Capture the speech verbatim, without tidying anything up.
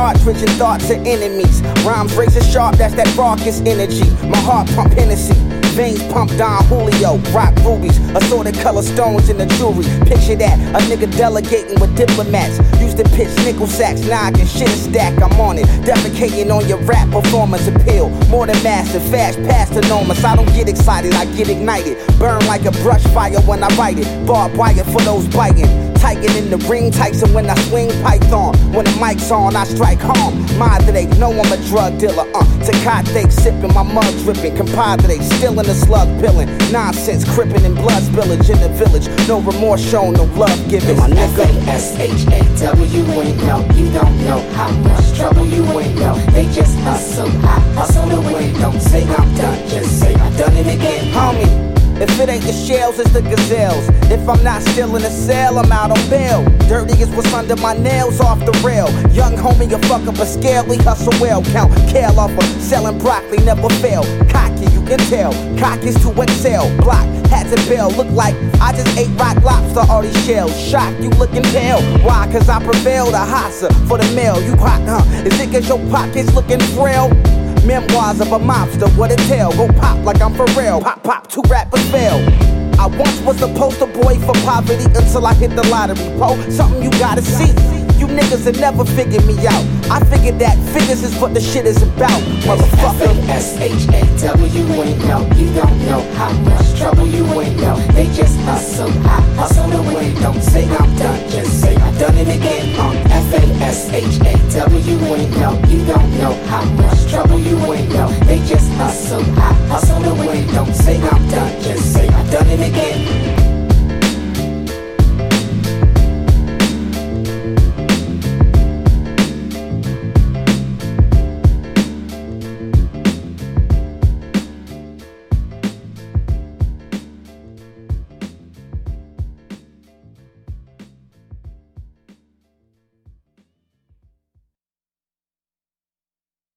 cartridge and thoughts of enemies. Rhymes razor sharp, that's that raucous energy. My heart pump Hennessy, veins pump Don Julio. Rock rubies, assorted color stones in the jewelry. Picture that, a nigga delegating with diplomats. Used to pitch nickel sacks, now I can shit a stack, I'm on it. Defecating on your rap performance appeal. More than massive, fast past enormous. I don't get excited, I get ignited. Burn like a brush fire when I write it. Barbed wire for those biting. Titan in the ring, Tyson when I swing python. When the mic's on, I strike home. Madre, know I'm a drug dealer. Uh, Tecate sipping, my mug dripping. Compadre, still in the slug pilling. Nonsense, crippin' and blood spillage in the village. No remorse shown, no love given. My nigga. S H A W ain't know. You don't know how much trouble you ain't know. They just hustle, I hustle away. Don't say I'm done, just say I've done it again. Homie, if it ain't the shells, it's the gazelles. If I'm not still in the cell, I'm out on bail. Dirty is what's under my nails off the rail. Young homie, a fuck up a scale, we hustle well. Count kale off of selling broccoli, never fail. Cocky, you can tell. Cock is to excel. Block, hats and bell. Look like I just ate rock lobster, all these shells. Shock, you looking pale. Why? Cause I prevailed a hassa for the mail. You hot, huh? Is it cause your pockets looking frail? Memoirs of a mobster, what it tell? Go pop like I'm Pharrell. Pop, pop, two rappers fail. I once was the poster boy for poverty until I hit the lottery. Po, something you gotta see. You niggas have never figured me out. I figured that figures is what the shit is about, motherfucker. S H A W ain't know. You don't know how much trouble you ain't know. They just hustle, I hustle away. Don't say I'm done, just say I've done it again. Uh, F A S H A W ain't know. You don't know how much trouble you ain't know. They just hustle, I hustle away. Don't say I'm done, just say I've done it again.